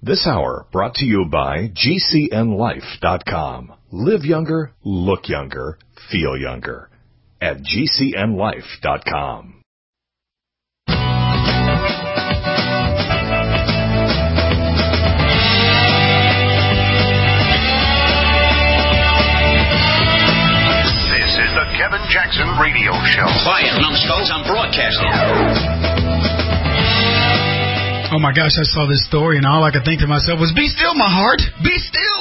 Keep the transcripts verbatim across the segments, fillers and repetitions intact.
This hour brought to you by G C N life dot com. Live younger, look younger, feel younger. At G C N life dot com. Kevin Jackson Radio Show. Quiet, numbskulls, I'm broadcasting. Oh my gosh, I saw this story and all I could think to myself was, be still, my heart, be still.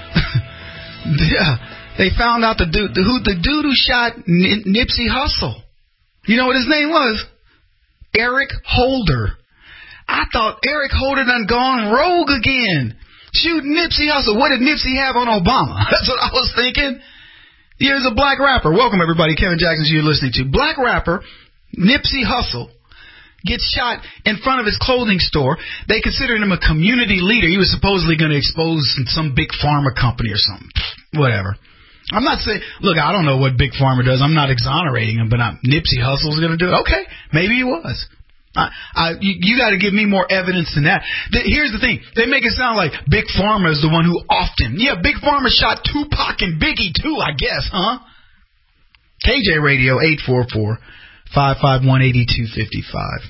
Yeah, they found out the dude, the, who, the dude who shot N- Nipsey Hussle. You know what his name was? Eric Holder. I thought Eric Holder done gone rogue again. Shoot Nipsey Hussle. What did Nipsey have on Obama? That's what I was thinking. Here's a black rapper. Welcome, everybody. Kevin Jackson, you're listening to. Black rapper Nipsey Hussle gets shot in front of his clothing store. They considered him a community leader. He was supposedly going to expose some big pharma company or something. Whatever. I'm not saying, look, I don't know what big pharma does. I'm not exonerating him, but I'm, Nipsey Hussle's going to do it. Okay, maybe he was. I, I, you, you got to give me more evidence than that. The, here's the thing. They make it sound like Big Pharma is the one who offed him. Yeah, Big Pharma shot Tupac and Biggie too, I guess, huh? K J Radio, eight four four, five five one, eight two five five.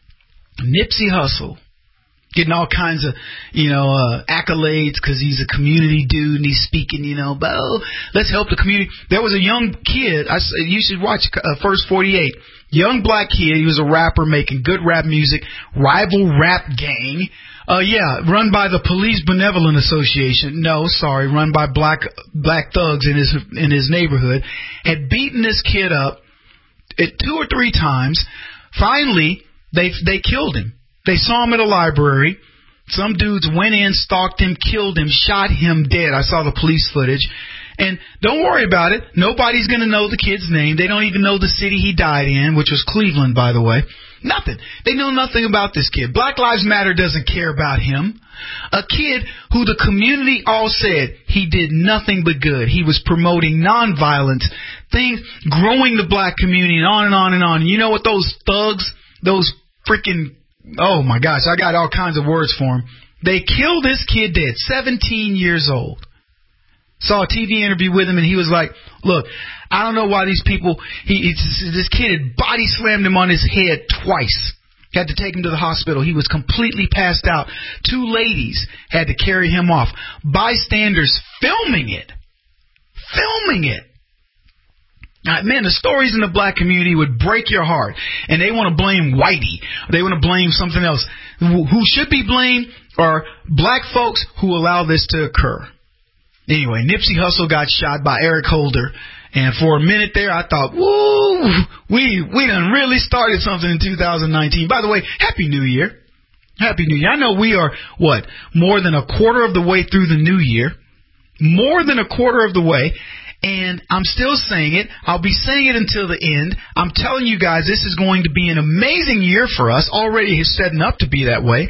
Nipsey Hussle getting all kinds of, you know, uh, accolades because he's a community dude and he's speaking, you know, but oh, let's help the community. There was a young kid, I, you should watch uh, First forty-eight. Young black kid, he was a rapper making good rap music, rival rap gang. Uh, yeah, run by the Police Benevolent Association. No, sorry, run by black black thugs in his in his neighborhood. Had beaten this kid up it two or three times. Finally, they they killed him. They saw him at a library. Some dudes went in, stalked him, killed him, shot him dead. I saw the police footage. And don't worry about it. Nobody's going to know the kid's name. They don't even know the city he died in, which was Cleveland, by the way. Nothing. They know nothing about this kid. Black Lives Matter doesn't care about him. A kid who the community all said he did nothing but good. He was promoting nonviolence, things, growing the black community, and on and on and on. And you know what those thugs, those freaking, oh my gosh, I got all kinds of words for them. They killed this kid dead, seventeen years old. Saw a T V interview with him, and he was like, look, I don't know why these people, he, this kid had body slammed him on his head twice. Had to take him to the hospital. He was completely passed out. Two ladies had to carry him off. Bystanders filming it. Filming it. Now, man, the stories in the black community would break your heart. And they want to blame Whitey. They want to blame something else. Who should be blamed are black folks who allow this to occur. Anyway, Nipsey Hussle got shot by Eric Holder, and for a minute there, I thought, woo, we we done really started something in two thousand nineteen. By the way, Happy New Year. Happy New Year. I know we are, what, more than a quarter of the way through the new year. More than a quarter of the way, and I'm still saying it. I'll be saying it until the end. I'm telling you guys, this is going to be an amazing year for us. Already is setting up to be that way.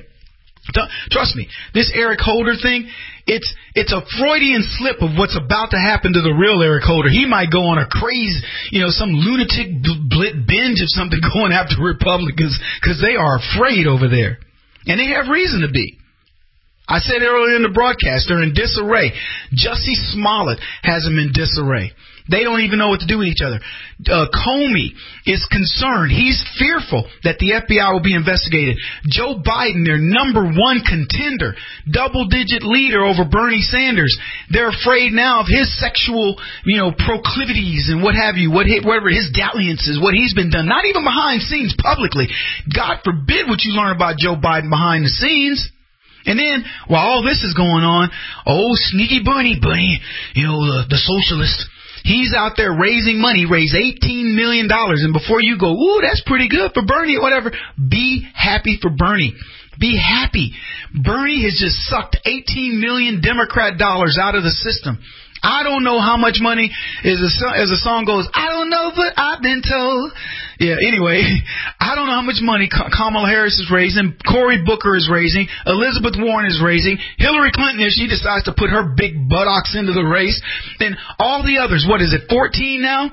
Trust me, this Eric Holder thing, it's it's a Freudian slip of what's about to happen to the real Eric Holder. He might go on a crazy, you know, some lunatic blit binge of something going after Republicans because they are afraid over there. And they have reason to be. I said earlier in the broadcast, they're in disarray. Jussie Smollett has them in disarray. They don't even know what to do with each other. Uh, Comey is concerned. He's fearful that the F B I will be investigated. Joe Biden, their number one contender, double-digit leader over Bernie Sanders. They're afraid now of his sexual, you know, proclivities and what have you, what whatever his dalliances, what he's been done. Not even behind scenes publicly. God forbid what you learn about Joe Biden behind the scenes. And then, while all this is going on, oh, sneaky Bernie, Bernie, you know, uh, the socialist. He's out there raising money, raised eighteen million dollars. And before you go, ooh, that's pretty good for Bernie or whatever, be happy for Bernie. Be happy. Bernie has just sucked eighteen million Democrat dollars out of the system. I don't know how much money, as a, as a song goes, I don't know, but I've been told. Yeah, anyway, I don't know how much money Kamala Harris is raising, Cory Booker is raising, Elizabeth Warren is raising, Hillary Clinton, if she decides to put her big buttocks into the race, then all the others, what is it, fourteen now?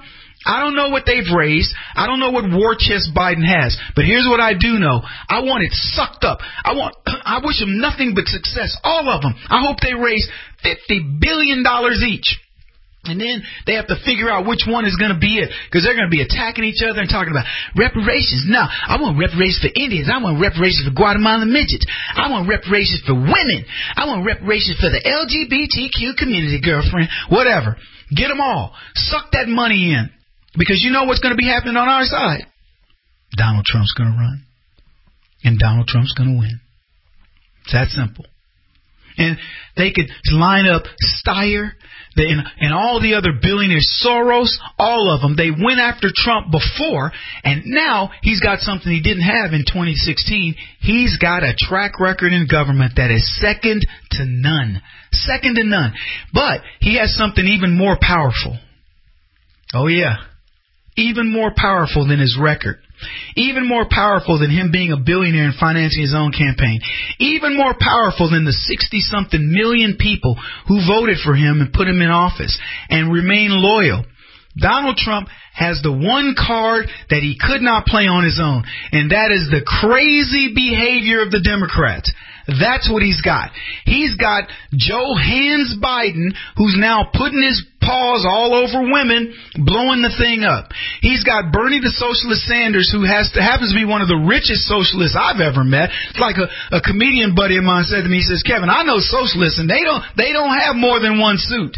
I don't know what they've raised. I don't know what war chest Biden has. But here's what I do know. I want it sucked up. I want. I wish them nothing but success. All of them. I hope they raise fifty billion dollars each. And then they have to figure out which one is going to be it, because they're going to be attacking each other and talking about reparations. No, I want reparations for Indians. I want reparations for Guatemalan midgets. I want reparations for women. I want reparations for the L G B T Q community, girlfriend. Whatever. Get them all. Suck that money in, because you know what's going to be happening on our side. Donald Trump's going to run, and Donald Trump's going to win. It's that simple. And they could line up Steyer and, and all the other billionaires, Soros, all of them. They went after Trump before, and now he's got something he didn't have in twenty sixteen. He's got a track record in government that is second to none. Second to none. But he has something even more powerful. Oh, yeah. Even more powerful than his record. Even more powerful than him being a billionaire and financing his own campaign. Even more powerful than the sixty-something million people who voted for him and put him in office and remain loyal. Donald Trump has the one card that he could not play on his own, and that is the crazy behavior of the Democrats. That's what he's got. He's got Joe Hands Biden, who's now putting his paws all over women, blowing the thing up. He's got Bernie the Socialist Sanders, who has to, happens to be one of the richest socialists I've ever met. It's like a, a comedian buddy of mine said to me, he says, Kevin, I know socialists, and they don't they don't have more than one suit.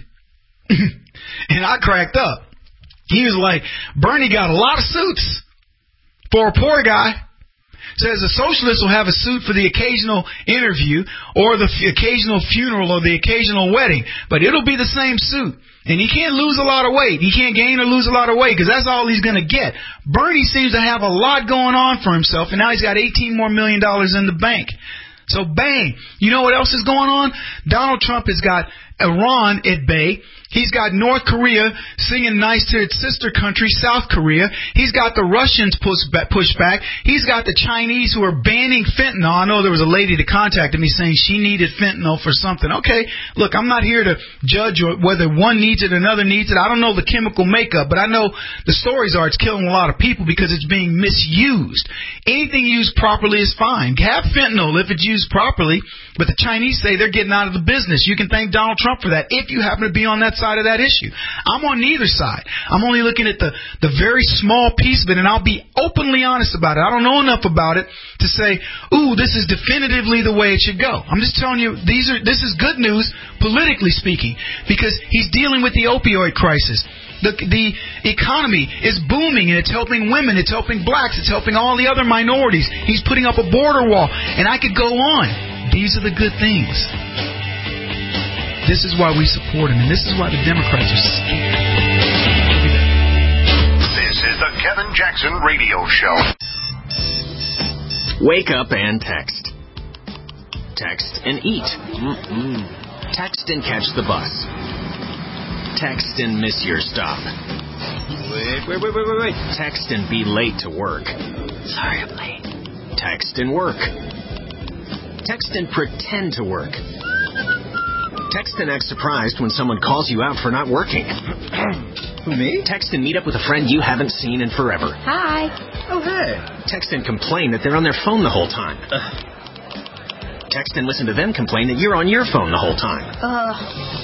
And I cracked up. He was like, Bernie got a lot of suits for a poor guy. Says a socialist will have a suit for the occasional interview or the f- occasional funeral or the occasional wedding, but it'll be the same suit. And he can't lose a lot of weight. He can't gain or lose a lot of weight, because that's all he's going to get. Bernie seems to have a lot going on for himself, and now he's got eighteen more million dollars in the bank. So bang, you know what else is going on? Donald Trump has got Iran at bay. He's got North Korea singing nice to its sister country, South Korea. He's got the Russians push back, push back. He's got the Chinese who are banning fentanyl. I know there was a lady that contacted me saying she needed fentanyl for something. Okay, look, I'm not here to judge whether one needs it or another needs it. I don't know the chemical makeup, but I know the stories are it's killing a lot of people because it's being misused. Anything used properly is fine. Have fentanyl if it's used properly, but the Chinese say they're getting out of the business. You can thank Donald Trump for that if you happen to be on that side of that issue. I'm on neither side. I'm only looking at the, the very small piece of it, and I'll be openly honest about it. I don't know enough about it to say, ooh, this is definitively the way it should go. I'm just telling you, these are this is good news, politically speaking, because he's dealing with the opioid crisis. The, the economy is booming, and it's helping women, it's helping blacks, it's helping all the other minorities. He's putting up a border wall, and I could go on. These are the good things. This is why we support him, and this is why the Democrats are stupid. This is the Kevin Jackson Radio Show. Wake up and text. Text and eat. Mm-mm. Text and catch the bus. Text and miss your stop. Wait, wait, wait, wait, wait, wait. Text and be late to work. Sorry, I'm late. Text and work. Text and pretend to work. Text and act surprised when someone calls you out for not working. Who, me? Text and meet up with a friend you haven't seen in forever. Hi. Oh, hey. Text and complain that they're on their phone the whole time. Uh. Text and listen to them complain that you're on your phone the whole time. Uh.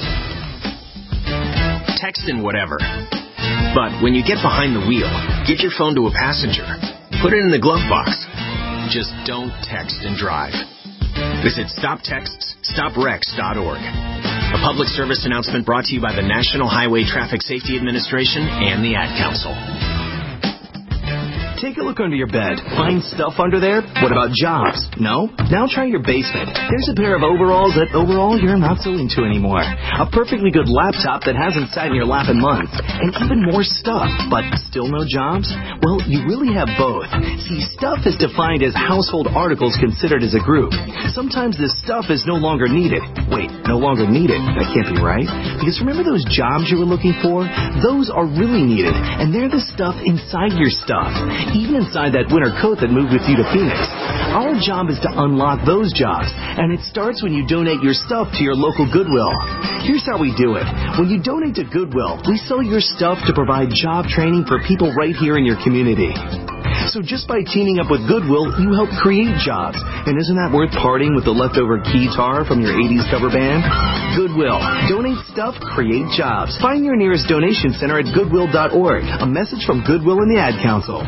Text and whatever. But when you get behind the wheel, get your phone to a passenger. Put it in the glove box. Just don't text and drive. Visit stop texts stop wrecks dot org. A public service announcement brought to you by the National Highway Traffic Safety Administration and the Ad Council. Take a look under your bed. Find stuff under there? What about jobs? No? Now try your basement. There's a pair of overalls that overall you're not so into anymore. A perfectly good laptop that hasn't sat in your lap in months. And even more stuff, but still no jobs? Well, you really have both. See, stuff is defined as household articles considered as a group. Sometimes this stuff is no longer needed. Wait, no longer needed? That can't be right. Because remember those jobs you were looking for? Those are really needed, and they're the stuff inside your stuff. even inside that winter coat that moved with you to Phoenix. Our job is to unlock those jobs, and it starts when you donate your stuff to your local Goodwill. Here's how we do it. When you donate to Goodwill, we sell your stuff to provide job training for people right here in your community. So just by teaming up with Goodwill, you help create jobs. And isn't that worth parting with the leftover guitar from your eighties cover band? Goodwill. Donate stuff, create jobs. Find your nearest donation center at goodwill dot org. A message from Goodwill and the Ad Council.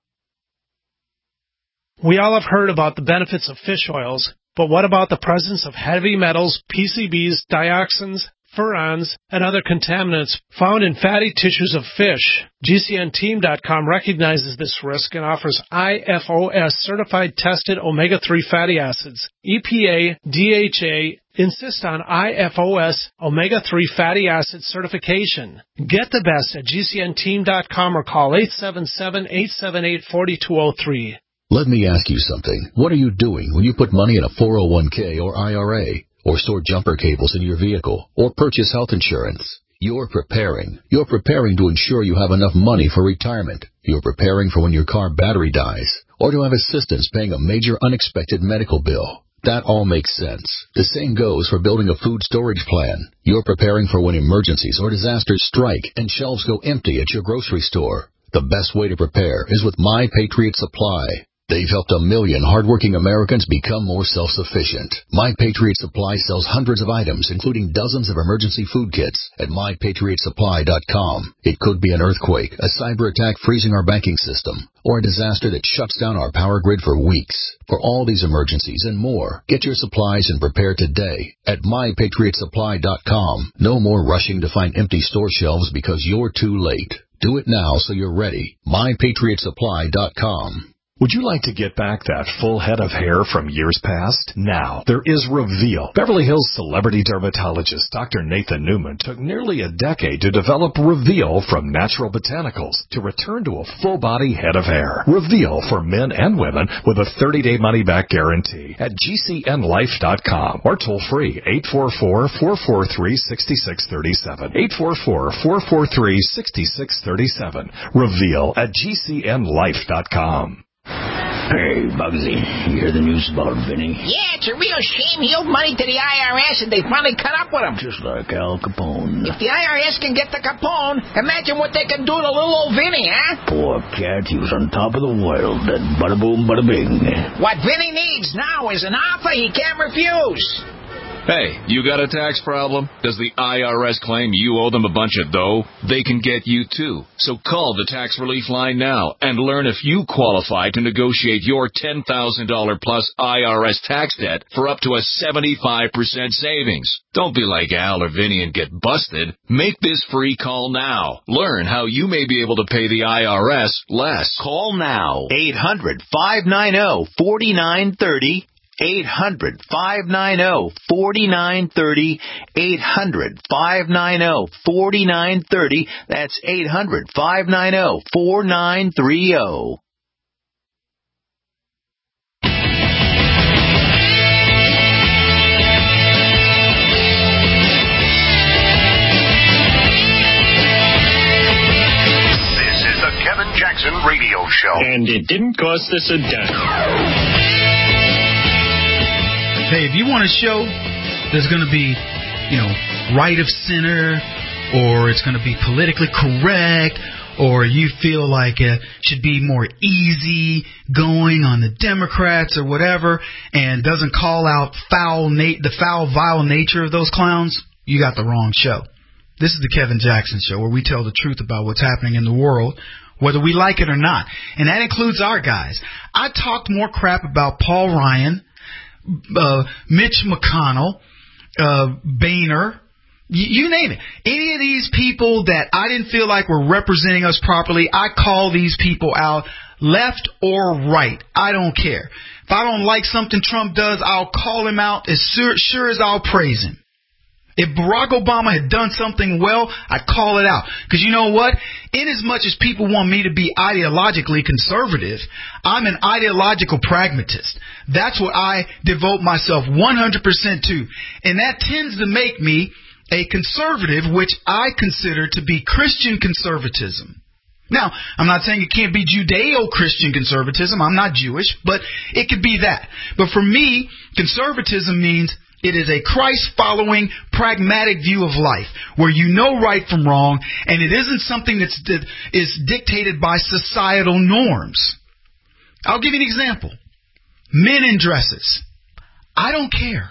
We all have heard about the benefits of fish oils, but what about the presence of heavy metals, P C Bs, dioxins, furans, and other contaminants found in fatty tissues of fish? G C N team dot com recognizes this risk and offers I F O S-certified tested omega three fatty acids. E P A, D H A insist on I F O S omega three fatty acid certification. Get the best at G C N team dot com or call eight seven seven, eight seven eight, four two zero three. Let me ask you something. What are you doing when you put money in a four oh one k or I R A, or store jumper cables in your vehicle, or purchase health insurance? You're preparing. You're preparing to ensure you have enough money for retirement. You're preparing for when your car battery dies, or to have assistance paying a major unexpected medical bill. That all makes sense. The same goes for building a food storage plan. You're preparing for when emergencies or disasters strike and shelves go empty at your grocery store. The best way to prepare is with My Patriot Supply. They've helped a million hardworking Americans become more self-sufficient. My Patriot Supply sells hundreds of items, including dozens of emergency food kits at my patriot supply dot com. It could be an earthquake, a cyber attack freezing our banking system, or a disaster that shuts down our power grid for weeks. For all these emergencies and more, get your supplies and prepare today at my patriot supply dot com. No more rushing to find empty store shelves because you're too late. Do it now so you're ready. my patriot supply dot com. Would you like to get back that full head of hair from years past? Now, there is Reveal. Beverly Hills celebrity dermatologist Doctor Nathan Newman took nearly a decade to develop Reveal from natural botanicals to return to a full-body head of hair. Reveal for men and women with a thirty-day money-back guarantee at G C N life dot com or toll-free eight four four, four four three, six six three seven. eight four four, four four three, six six three seven. Reveal at G C N life dot com. Hey, Bugsy, you hear the news about Vinny? Yeah, it's a real shame he owed money to the I R S and they finally cut up with him. Just like Al Capone. If the I R S can get the Capone, imagine what they can do to little old Vinny, huh? Poor cat, he was on top of the world, that bada boom, bada bing. What Vinny needs now is an offer he can't refuse. Hey, you got a tax problem? Does the I R S claim you owe them a bunch of dough? They can get you too. So call the tax relief line now and learn if you qualify to negotiate your ten thousand dollars plus I R S tax debt for up to a seventy-five percent savings. Don't be like Al or Vinny and get busted. Make this free call now. Learn how you may be able to pay the I R S less. Call now. eight hundred, five nine zero, four nine three zero. eight hundred, five nine zero, four nine three zero. eight hundred, five nine zero, four nine three zero. That's eight hundred, five nine zero, four nine three zero. This is the Kevin Jackson Radio Show. And it didn't cost us a dime. Hey, if you want a show that's going to be, you know, right of center, or it's going to be politically correct, or you feel like it should be more easy going on the Democrats or whatever, and doesn't call out foul na- the foul, vile nature of those clowns, you got the wrong show. This is the Kevin Jackson Show, where we tell the truth about what's happening in the world, whether we like it or not. And that includes our guys. I talked more crap about Paul Ryan, Uh, Mitch McConnell, uh, Boehner, y- you name it. Any of these people that I didn't feel like were representing us properly, I call these people out, left or right. I don't care. If I don't like something Trump does, I'll call him out as sure, sure as I'll praise him. If Barack Obama had done something well, I'd call it out. Because you know what? In as much as people want me to be ideologically conservative, I'm an ideological pragmatist. That's what I devote myself one hundred percent to. And that tends to make me a conservative, which I consider to be Christian conservatism. Now, I'm not saying it can't be Judeo-Christian conservatism. I'm not Jewish, but it could be that. But for me, conservatism means it is a Christ-following, pragmatic view of life where you know right from wrong, and it isn't something that's, that is dictated by societal norms. I'll give you an example. Men in dresses. I don't care.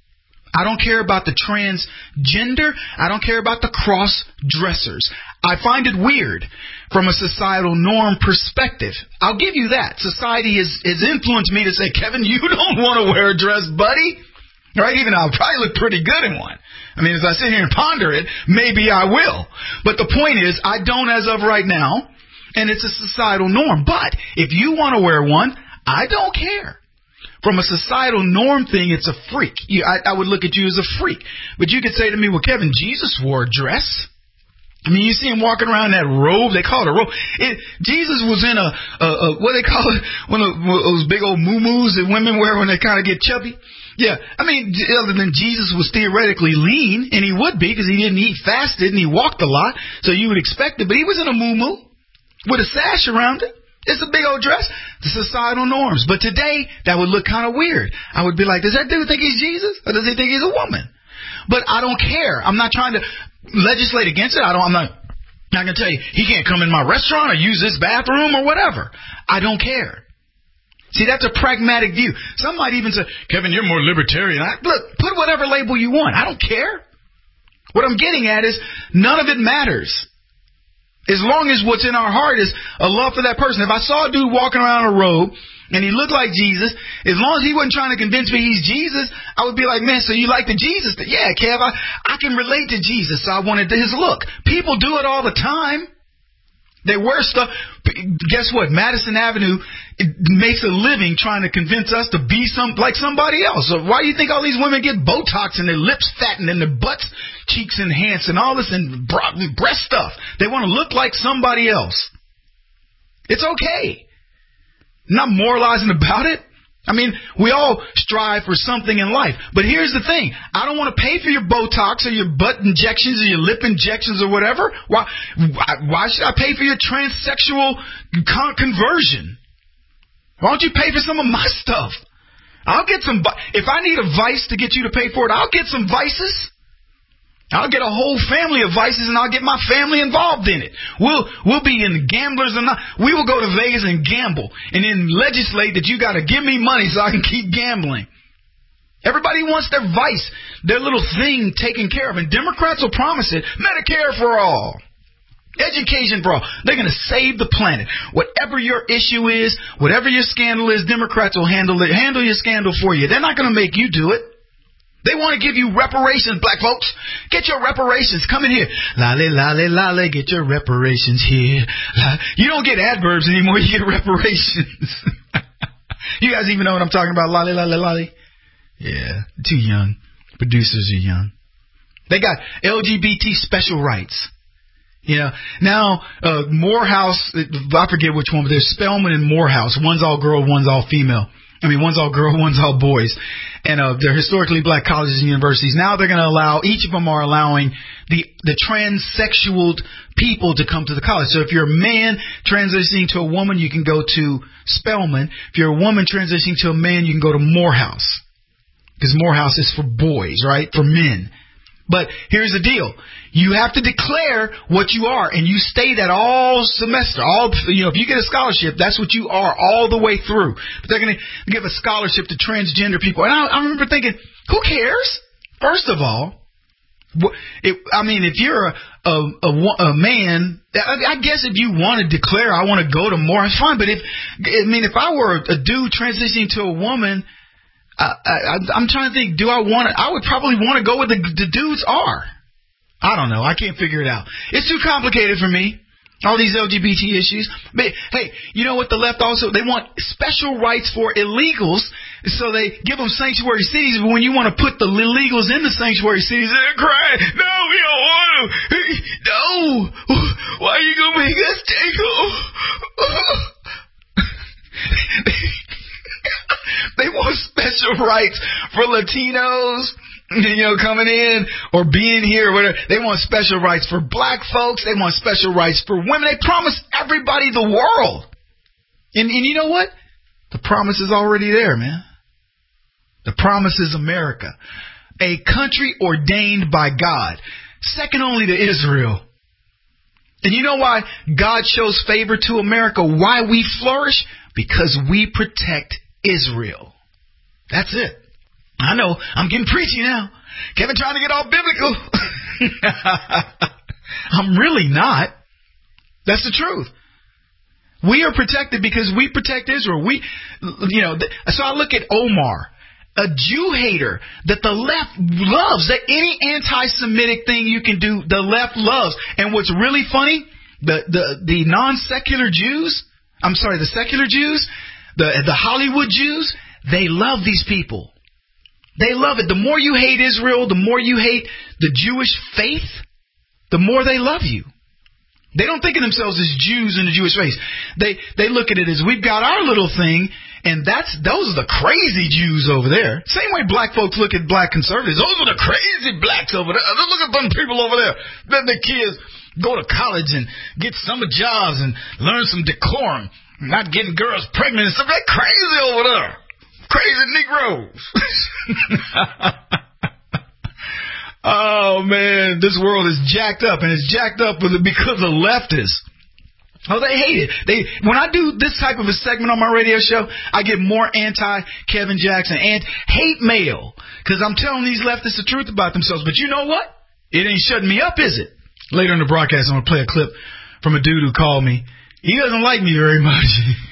I don't care about the transgender. I don't care about the cross-dressers. I find it weird from a societal norm perspective. I'll give you that. Society has, has influenced me to say, Kevin, you don't want to wear a dress, buddy. Right? Even though I'll probably look pretty good in one. I mean, as I sit here and ponder it, maybe I will. But the point is, I don't as of right now, and it's a societal norm. But if you want to wear one, I don't care. From a societal norm thing, it's a freak. You, I, I would look at you as a freak. But you could say to me, well, Kevin, Jesus wore a dress. I mean, you see him walking around in that robe. They call it a robe. It, Jesus was in a, a, a, what do they call it? One of those big old muumuus that women wear when they kind of get chubby. Yeah, I mean, other than Jesus was theoretically lean, and he would be because he didn't eat, fasted, and he walked a lot, so you would expect it. But he was in a muumuu with a sash around it. It's a big old dress. The societal norms. But today, that would look kind of weird. I would be like, does that dude think he's Jesus? Or does he think he's a woman? But I don't care. I'm not trying to legislate against it. I don't, I'm not, not going to tell you, he can't come in my restaurant or use this bathroom or whatever. I don't care. See, that's a pragmatic view. Some might even say, Kevin, you're more libertarian. I, look, put whatever label you want. I don't care. What I'm getting at is none of it matters. As long as what's in our heart is a love for that person. If I saw a dude walking around a robe and he looked like Jesus, as long as he wasn't trying to convince me he's Jesus, I would be like, man, so you like the Jesus? Yeah, Kev, I, I can relate to Jesus, so I wanted his look. People do it all the time. They wear stuff. Guess what? Madison Avenue it makes a living trying to convince us to be some like somebody else. So why do you think all these women get Botox and their lips fattened and their butts, cheeks enhanced and all this and breast stuff? They want to look like somebody else. It's okay. I'm not moralizing about it. I mean, we all strive for something in life. But here's the thing. I don't want to pay for your Botox or your butt injections or your lip injections or whatever. Why, why should I pay for your transsexual con- conversion? Why don't you pay for some of my stuff? I'll get some. If I need a vice to get you to pay for it, I'll get some vices. I'll get a whole family of vices and I'll get my family involved in it. We'll we'll be in gamblers and not. We will go to Vegas and gamble and then legislate that you got to give me money so I can keep gambling. Everybody wants their vice, their little thing taken care of. And Democrats will promise it. Medicare for all. Education for all. They're going to save the planet. Whatever your issue is, whatever your scandal is, Democrats will handle it, handle your scandal for you. They're not going to make you do it. They want to give you reparations, black folks. Get your reparations. Come in here. Lolly, lolly, lolly, get your reparations here. You don't get adverbs anymore. You get reparations. You guys even know what I'm talking about? Lolly, lolly, lolly. Yeah, too young. Producers are young. They got L G B T special rights. You know, now, uh, Morehouse, I forget which one, but there's Spelman and Morehouse. One's all girl, one's all female. I mean, one's all girl, one's all boys. And uh, they're historically black colleges and universities. Now they're going to allow, each of them are allowing the the transsexual people to come to the college. So if you're a man transitioning to a woman, you can go to Spelman. If you're a woman transitioning to a man, you can go to Morehouse. Because Morehouse is for boys, right? For men. But here's the deal. You have to declare what you are, and you stay that all semester. All you know, if you get a scholarship, that's what you are all the way through. But they're going to give a scholarship to transgender people. And I, I remember thinking, who cares? First of all, it, I mean, if you're a, a, a, a man, I, I guess if you want to declare, I want to go to more, it's fine. But if, I mean, if I were a dude transitioning to a woman, I, I, I'm trying to think, do I want to, I would probably want to go where the, the dudes are. I don't know. I can't figure it out. It's too complicated for me. All these L G B T issues. But, hey, you know what the left also, they want special rights for illegals, so they give them sanctuary cities, but when you want to put the illegals in the sanctuary cities, they're crying, no, we don't want them. No. Why are you going to make us take them? They want special rights for Latinos you know, coming in or being here, whatever. They want special rights for black folks. They want special rights for women. They promise everybody the world. And, and you know what? The promise is already there, man. The promise is America, a country ordained by God, second only to Israel. And you know why God shows favor to America, why we flourish? Because we protect Israel. That's it. I know, I'm getting preachy now. Kevin trying to get all biblical. I'm really not. That's the truth. We are protected because we protect Israel. We, you know, so I look at Omar, a Jew hater that the left loves, that any anti-Semitic thing you can do, the left loves. And what's really funny, the, the, the non-secular Jews, I'm sorry, the secular Jews, the, the Hollywood Jews, they love these people. They love it. The more you hate Israel, the more you hate the Jewish faith, the more they love you. They don't think of themselves as Jews in the Jewish race. They they look at it as we've got our little thing, and that's those are the crazy Jews over there. Same way black folks look at black conservatives. Those are the crazy blacks over there. Look at them people over there. Let the kids go to college and get summer jobs and learn some decorum, not getting girls pregnant and stuff. They're crazy over there. Crazy Negroes. Oh, man, this world is jacked up, and it's jacked up because of leftists. Oh, they hate it. They when I do this type of a segment on my radio show, I get more anti-Kevin Jackson and hate mail because I'm telling these leftists the truth about themselves. But you know what? It ain't shutting me up, is it? Later in the broadcast, I'm going to play a clip from a dude who called me. He doesn't like me very much.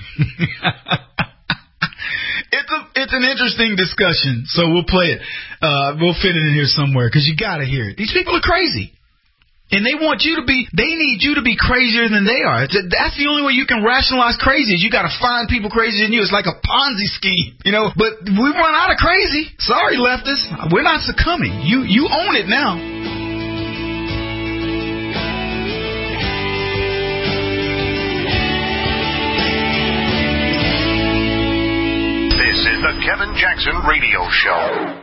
It's a, it's an interesting discussion, so we'll play it. Uh, we'll fit it in here somewhere because you got to hear it. These people are crazy, and they want you to be. They need you to be crazier than they are. It's a, that's the only way you can rationalize crazy. Is you got to find people crazier than you. It's like a Ponzi scheme, you know. But we run out of crazy. Sorry, leftists, we're not succumbing. You you own it now. This is the Kevin Jackson Radio Show.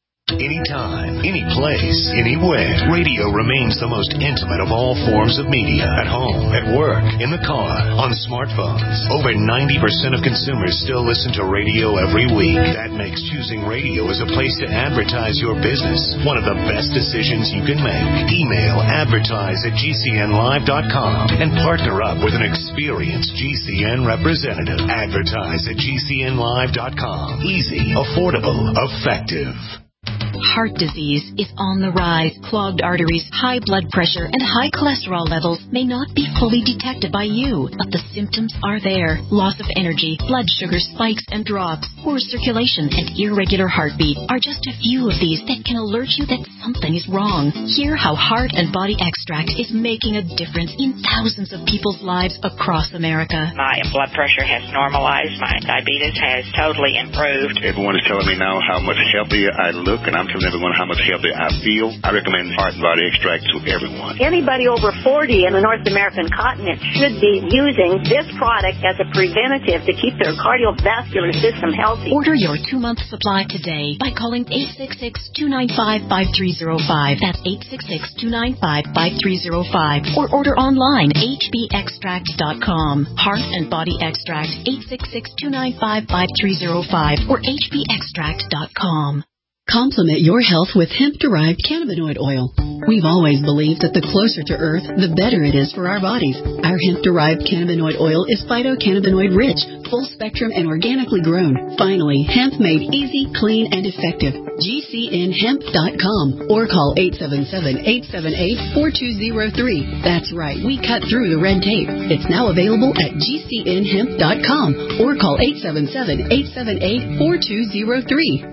Anytime, any place, anywhere. Radio remains the most intimate of all forms of media. At home, at work, in the car, on smartphones. Over ninety percent of consumers still listen to radio every week. That makes choosing radio as a place to advertise your business one of the best decisions you can make. Email advertise at G C N live dot com and partner up with an experienced G C N representative. Advertise at G C N live dot com. Easy, affordable, effective. Heart disease is on the rise. Clogged arteries, high blood pressure, and high cholesterol levels may not be fully detected by you, but the symptoms are there. Loss of energy, blood sugar spikes and drops, poor circulation, and irregular heartbeat are just a few of these that can alert you that something is wrong. Hear how Heart and Body Extract is making a difference in thousands of people's lives across America. My blood pressure has normalized. My diabetes has totally improved. Everyone is telling me now how much healthier I look, and I'm telling everyone how much healthier I feel. I recommend Heart and Body Extract to everyone. Anybody over forty in the North American continent should be using this product as a preventative to keep their cardiovascular system healthy. Order your two-month supply today by calling eight six six, two nine five, five three zero five. That's eight six six, two nine five, five three zero five. Or order online, H B extract dot com. Heart and Body Extract, eight six six, two nine five, five three zero five or H B extract dot com. Complement your health with hemp-derived cannabinoid oil. We've always believed that the closer to Earth, the better it is for our bodies. Our hemp-derived cannabinoid oil is phytocannabinoid-rich, full-spectrum, and organically grown. Finally, hemp made easy, clean, and effective. G C N hemp dot com or call eight seven seven, eight seven eight, four two zero three. That's right, we cut through the red tape. It's now available at G C N hemp dot com or call eight seven seven, eight seven eight, four two zero three.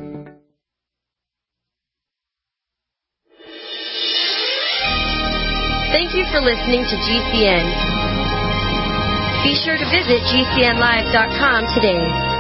Thank you for listening to G C N. Be sure to visit G C N live dot com today.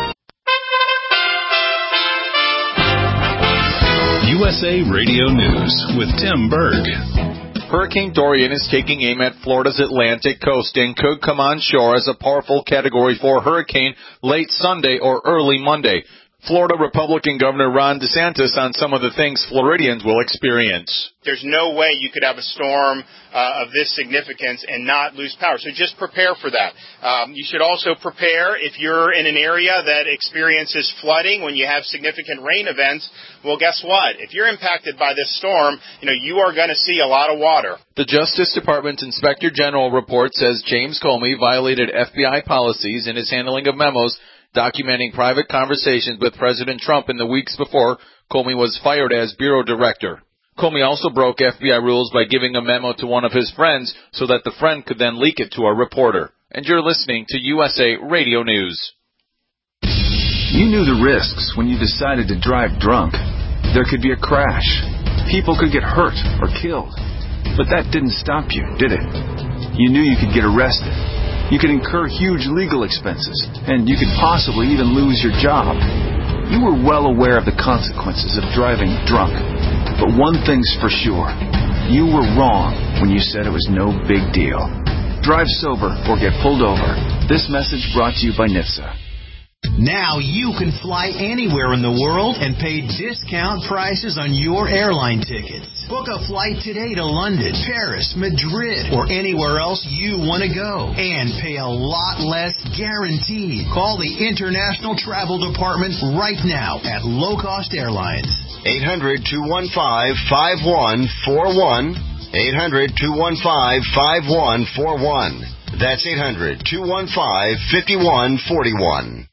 U S A Radio News with Tim Berg. Hurricane Dorian is taking aim at Florida's Atlantic coast and could come on shore as a powerful Category four hurricane late Sunday or early Monday. Florida Republican Governor Ron DeSantis on some of the things Floridians will experience. There's no way you could have a storm uh, of this significance and not lose power. So just prepare for that. Um, you should also prepare if you're in an area that experiences flooding when you have significant rain events. Well, guess what? If you're impacted by this storm, you know, you are going to see a lot of water. The Justice Department's Inspector General report says James Comey violated F B I policies in his handling of memos documenting private conversations with President Trump in the weeks before Comey was fired as bureau director. Comey also broke F B I rules by giving a memo to one of his friends so that the friend could then leak it to a reporter. And you're listening to U S A Radio News. You knew the risks when you decided to drive drunk. There could be a crash. People could get hurt or killed. But that didn't stop you, did it? You knew you could get arrested. You could incur huge legal expenses, and you could possibly even lose your job. You were well aware of the consequences of driving drunk. But one thing's for sure. You were wrong when you said it was no big deal. Drive sober or get pulled over. This message brought to you by NHTSA. Now you can fly anywhere in the world and pay discount prices on your airline tickets. Book a flight today to London, Paris, Madrid, or anywhere else you want to go. And pay a lot less guaranteed. Call the International Travel Department right now at Low Cost Airlines. eight hundred, two one five, five one four one. eight hundred, two one five, five one four one. That's eight hundred, two one five, five one four one.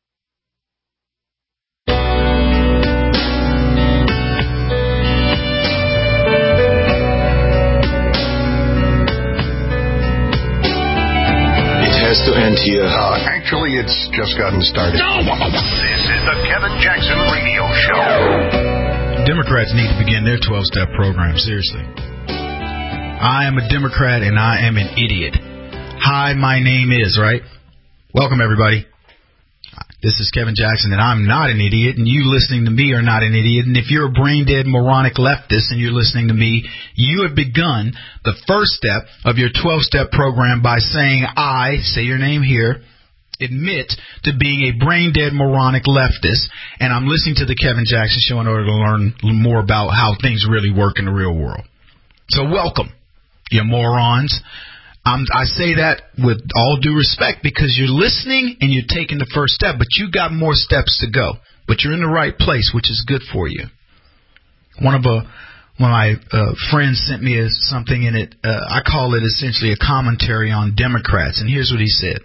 To end here. Uh, actually, it's just gotten started. This is the Kevin Jackson Radio Show. Democrats need to begin their twelve-step program, seriously. I am a Democrat and I am an idiot. Hi, my name is, right? Welcome, everybody. This is Kevin Jackson, and I'm not an idiot, and you listening to me are not an idiot. And if you're a brain-dead, moronic leftist and you're listening to me, you have begun the first step of your twelve-step program by saying, I, say your name here, admit to being a brain-dead, moronic leftist, and I'm listening to the Kevin Jackson Show in order to learn more about how things really work in the real world. So welcome, you morons. Um, I say that with all due respect because you're listening and you're taking the first step, but you got more steps to go. But you're in the right place, which is good for you. One of a, one of my uh, friends sent me a, something in it. Uh, I call it essentially a commentary on Democrats, and here's what he said: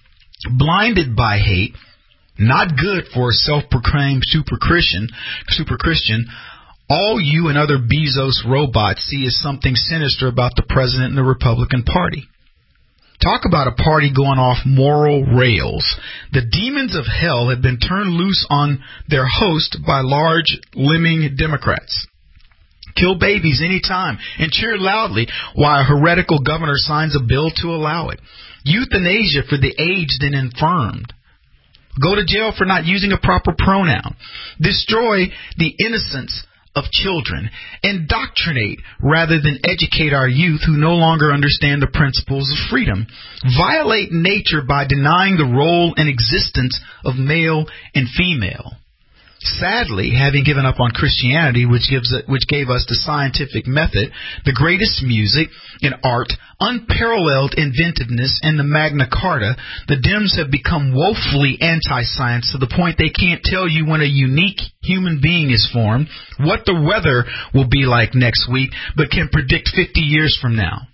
blinded by hate, not good for a self-proclaimed super Christian, super Christian. All you and other Bezos robots see is something sinister about the president and the Republican Party. Talk about a party going off moral rails. The demons of hell have been turned loose on their host by large lemming Democrats. Kill babies anytime and cheer loudly while a heretical governor signs a bill to allow it. Euthanasia for the aged and infirmed. Go to jail for not using a proper pronoun. Destroy the innocence of children. Indoctrinate rather than educate our youth who no longer understand the principles of freedom. Violate nature by denying the role and existence of male and female. Sadly, having given up on Christianity, which gives it, which gave us the scientific method, the greatest music and art, unparalleled inventiveness, and the Magna Carta, the Dems have become woefully anti-science to the point they can't tell you when a unique human being is formed, what the weather will be like next week, but can predict fifty years from now.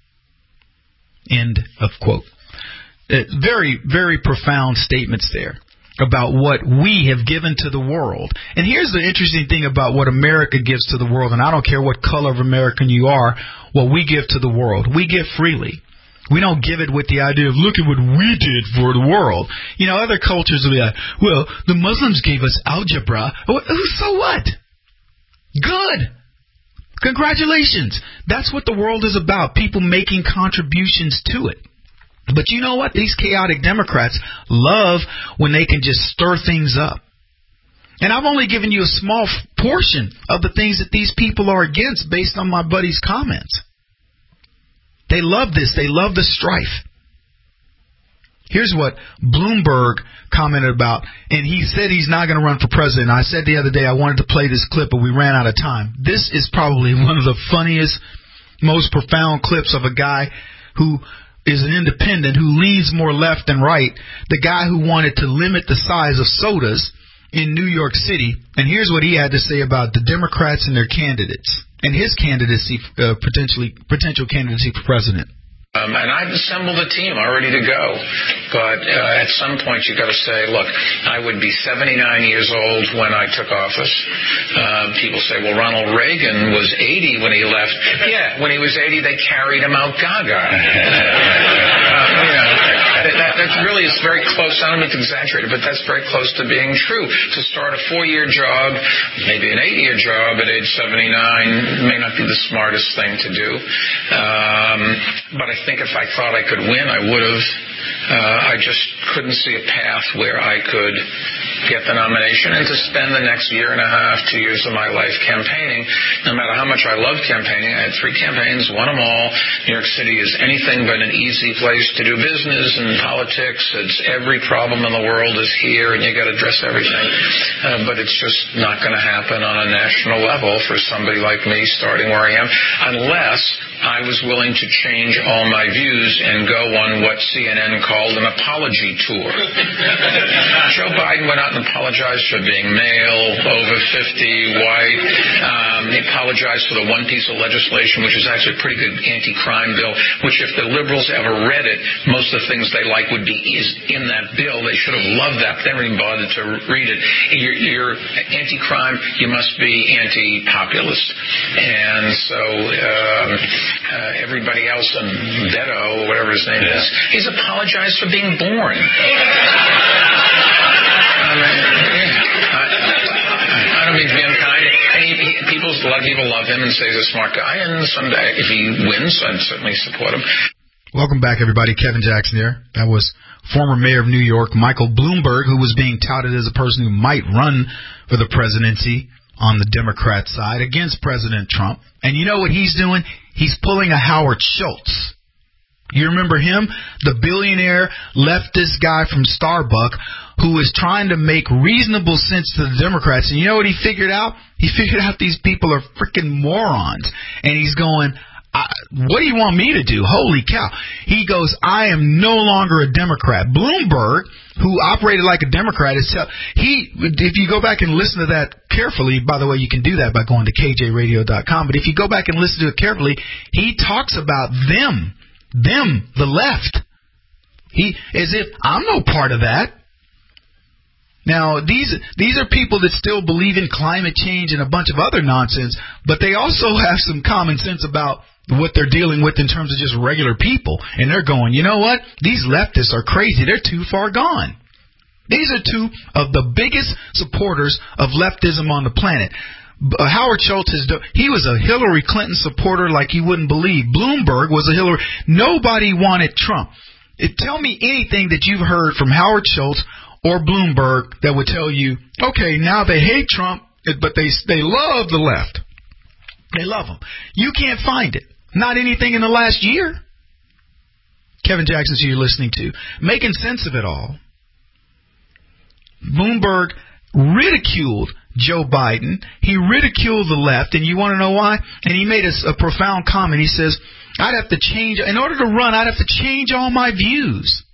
End of quote. Uh, very, very profound statements there about what we have given to the world. And here's the interesting thing about what America gives to the world, and I don't care what color of American you are, what we give to the world. We give freely. We don't give it with the idea of, look at what we did for the world. You know, other cultures will be like, well, the Muslims gave us algebra. So what? Good. Congratulations. That's what the world is about, people making contributions to it. But you know what? These chaotic Democrats love when they can just stir things up. And I've only given you a small portion of the things that these people are against based on my buddy's comments. They love this. They love the strife. Here's what Bloomberg commented about, and he said he's not going to run for president. I said the other day I wanted to play this clip, but we ran out of time. This is probably one of the funniest, most profound clips of a guy who is an independent, who leans more left than right, the guy who wanted to limit the size of sodas in New York City. And here's what he had to say about the Democrats and their candidates and his candidacy, uh, potentially potential candidacy for president. Um, and I've assembled a team already to go. But uh, at some point you've got to say, look, I would be seventy-nine years old when I took office. Uh, people say, well, Ronald Reagan was eighty when he left. Yeah, when he was eighty, they carried him out gaga. uh, you know, that, that, that's really is very close. I don't mean to exaggerate it, but that's very close to being true. To start a four-year job, maybe an eight-year job at age seventy-nine may not be the smartest thing to do. Um, but I I think if I thought I could win, I would have. Uh, I just couldn't see a path where I could get the nomination and to spend the next year and a half, two years of my life campaigning. No matter how much I love campaigning, I had three campaigns, won them all. New York City is anything but an easy place to do business and politics. It's every problem in the world is here, and you got to address everything. Uh, but it's just not going to happen on a national level for somebody like me starting where I am, unless I was willing to change all my views and go on what C N N called an apology tour. Joe Biden went out and apologized for being male, over fifty, white. Um, he apologized for the one piece of legislation, which is actually a pretty good anti-crime bill, which if the liberals ever read it, most of the things they like would be is in that bill. They should have loved that. They never even bothered to read it. You're, you're anti-crime, you must be anti-populist. And so um, uh, everybody else, um, Beto, or whatever his name yeah. is, he's apologized for being born. I mean, yeah, I, I don't mean to be unkind. He, he, people, a lot of people love him and say he's a smart guy, and someday, if he wins, I'd certainly support him. Welcome back, everybody. Kevin Jackson here. That was former mayor of New York, Michael Bloomberg, who was being touted as a person who might run for the presidency on the Democrat side against President Trump. And you know what he's doing? He's pulling a Howard Schultz. You remember him? The billionaire leftist guy from Starbucks who is trying to make reasonable sense to the Democrats. And you know what he figured out? He figured out these people are freaking morons. And he's going, I, what do you want me to do? Holy cow. He goes, I am no longer a Democrat. Bloomberg, who operated like a Democrat, is he. If you go back and listen to that carefully, by the way, you can do that by going to K J radio dot com. But if you go back and listen to it carefully, he talks about them, them, the left. He, as if I'm no part of that. Now, these these are people that still believe in climate change and a bunch of other nonsense, but they also have some common sense about what they're dealing with in terms of just regular people. And they're going, you know what? These leftists are crazy. They're too far gone. These are two of the biggest supporters of leftism on the planet. Uh, Howard Schultz, is, he was a Hillary Clinton supporter like you wouldn't believe. Bloomberg was a Hillary. Nobody wanted Trump. It, tell me anything that you've heard from Howard Schultz or Bloomberg that would tell you, okay, now they hate Trump, but they they love the left. They love him. You can't find it. Not anything in the last year. Kevin Jackson, who you're listening to, making sense of it all. Bloomberg ridiculed Joe Biden. He ridiculed the left, and you want to know why? And he made a, a profound comment. He says, I'd have to change, in order to run, I'd have to change all my views.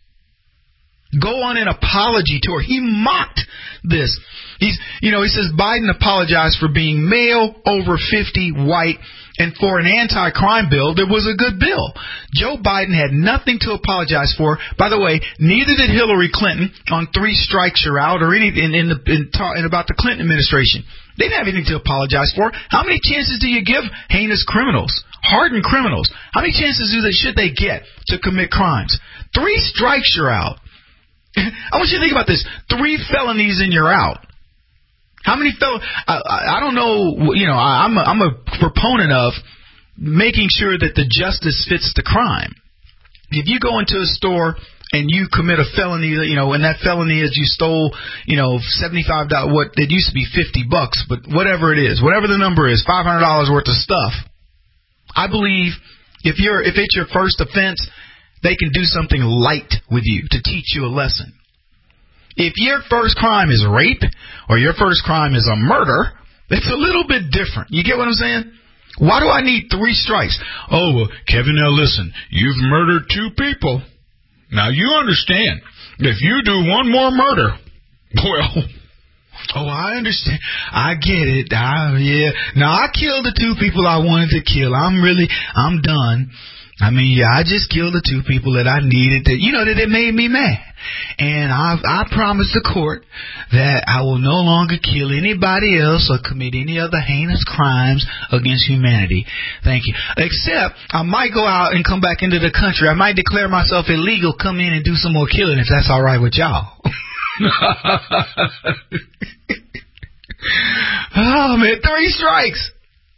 Go on an apology tour. He mocked this. He's, you know, he says Biden apologized for being male, over fifty, white, and for an anti-crime bill that was a good bill. Joe Biden had nothing to apologize for. By the way, neither did Hillary Clinton on Three Strikes You're Out or any in, in, the, in, in about the Clinton administration. They didn't have anything to apologize for. How many chances do you give heinous criminals, hardened criminals? How many chances do they, should they get to commit crimes? Three strikes, you're out. I want you to think about this. Three felonies and you're out. How many fel- I, I, I don't know, you know, I, I'm, a, I'm a proponent of making sure that the justice fits the crime. If you go into a store and you commit a felony, you know, and that felony is you stole, you know, seventy-five dollars, what, it used to be fifty bucks, but whatever it is, whatever the number is, five hundred dollars worth of stuff. I believe if you're, if it's your first offense, they can do something light with you to teach you a lesson. If your first crime is rape or your first crime is a murder, it's a little bit different. You get what I'm saying? Why do I need three strikes? Oh, well, Kevin, now listen, you've murdered two people. Now you understand, if you do one more murder, well, oh, I understand. I get it. I, yeah. Now, I killed the two people I wanted to kill. I'm really, I'm done. I mean, yeah, I just killed the two people that I needed to, you know, that it made me mad. And I I promised the court that I will no longer kill anybody else or commit any other heinous crimes against humanity. Thank you. Except I might go out and come back into the country. I might declare myself illegal, come in and do some more killing if that's all right with y'all. Oh, man, three strikes.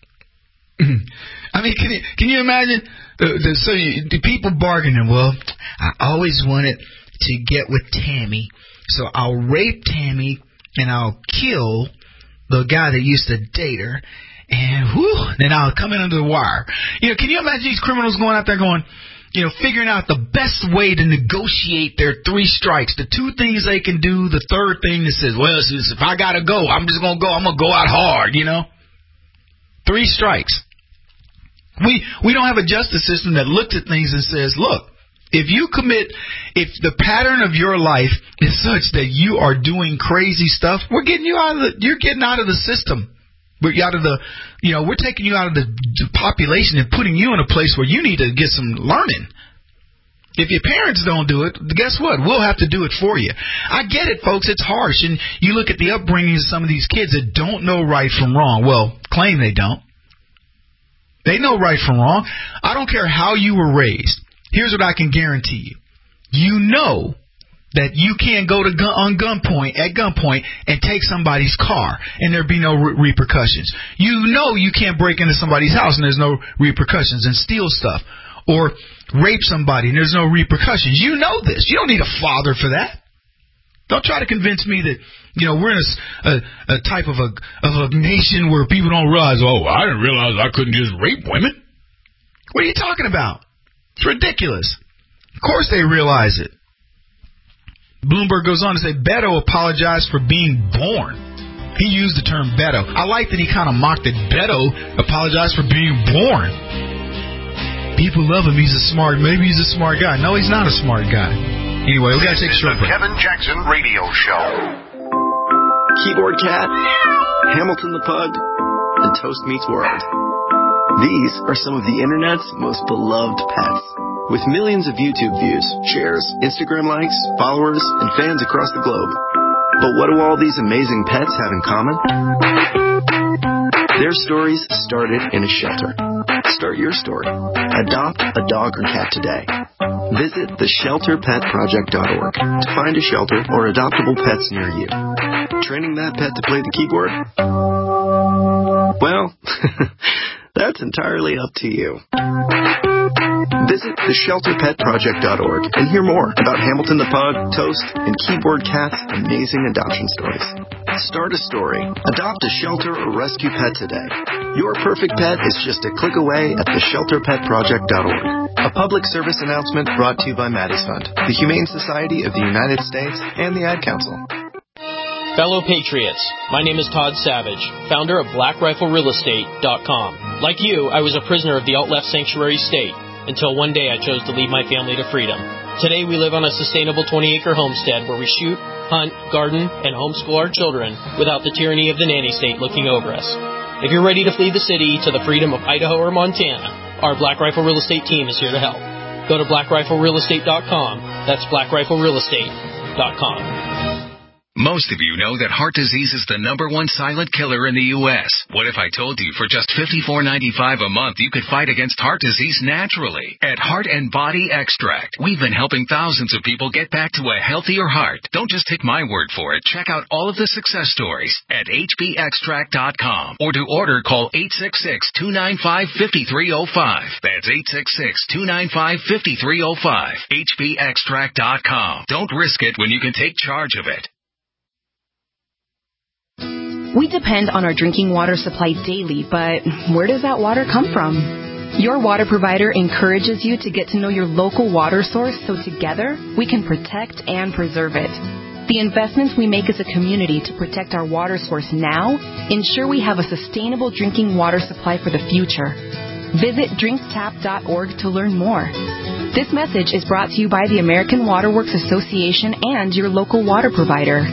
I mean, can you, can you imagine? The, the, so you, the people bargaining, well, I always wanted to get with Tammy, so I'll rape Tammy and I'll kill the guy that used to date her, and whew, then I'll come in under the wire. You know, can you imagine these criminals going out there going, you know, figuring out the best way to negotiate their three strikes, the two things they can do, the third thing that says, well, if I gotta go, I'm just gonna go, I'm gonna go out hard, you know? Three strikes. We we don't have a justice system that looks at things and says, look, if you commit, if the pattern of your life is such that you are doing crazy stuff, we're getting you out of the, you're getting out of the system. We're out of the, you know, we're taking you out of the population and putting you in a place where you need to get some learning. If your parents don't do it, guess what? We'll have to do it for you. I get it, folks. It's harsh. And you look at the upbringing of some of these kids that don't know right from wrong. Well, claim they don't. They know right from wrong. I don't care how you were raised. Here's what I can guarantee you. You know that you can't go to gun, on gunpoint, at gunpoint, and take somebody's car, and there be no re- repercussions. You know you can't break into somebody's house, and there's no repercussions, and steal stuff, or rape somebody, and there's no repercussions. You know this. You don't need a father for that. Don't try to convince me that, you know, we're in a, a, a type of a of a nation where people don't realize, oh, I didn't realize I couldn't just rape women. What are you talking about? It's ridiculous. Of course they realize it. Bloomberg goes on to say, Beto apologized for being born. He used the term Beto. I like that he kind of mocked it. Beto apologized for being born. People love him. He's a smart, maybe he's a smart guy. No, he's not a smart guy. Anyway, we got to take a short break. The Kevin Jackson Radio Show. Keyboard Cat, Hamilton the Pug, and Toast Meets World. These are some of the internet's most beloved pets. With millions of YouTube views, shares, Instagram likes, followers, and fans across the globe. But what do all these amazing pets have in common? Their stories started in a shelter. Start your story. Adopt a dog or cat today. Visit the shelter pet project dot org to find a shelter or adoptable pets near you. Training that pet to play the keyboard? Well, that's entirely up to you. Visit the shelter pet project dot org and hear more about Hamilton the Pug, Toast, and Keyboard Cat's amazing adoption stories. Start a story. Adopt a shelter or rescue pet today. Your perfect pet is just a click away at the shelter pet project dot org. A public service announcement brought to you by Maddie's Fund, the Humane Society of the United States, and the Ad Council. Fellow Patriots, my name is Todd Savage, founder of Black Rifle Real Estate dot com. Like you, I was a prisoner of the alt-left sanctuary state until one day I chose to lead my family to freedom. Today we live on a sustainable twenty-acre homestead where we shoot, hunt, garden, and homeschool our children without the tyranny of the nanny state looking over us. If you're ready to flee the city to the freedom of Idaho or Montana, our Black Rifle Real Estate team is here to help. Go to Black Rifle Real Estate dot com. That's Black Rifle Real Estate dot com. Most of you know that heart disease is the number one silent killer in the U S What if I told you for just fifty-four ninety-five a month you could fight against heart disease naturally? At Heart and Body Extract, we've been helping thousands of people get back to a healthier heart. Don't just take my word for it. Check out all of the success stories at H B extract dot com. Or to order, call eight six six, two nine five, five three zero five. That's eight six six, two nine five, five three zero five. H B extract dot com. Don't risk it when you can take charge of it. We depend on our drinking water supply daily, but where does that water come from? Your water provider encourages you to get to know your local water source so together we can protect and preserve it. The investments we make as a community to protect our water source now ensure we have a sustainable drinking water supply for the future. Visit drink tap dot org to learn more. This message is brought to you by the American Water Works Association and your local water provider.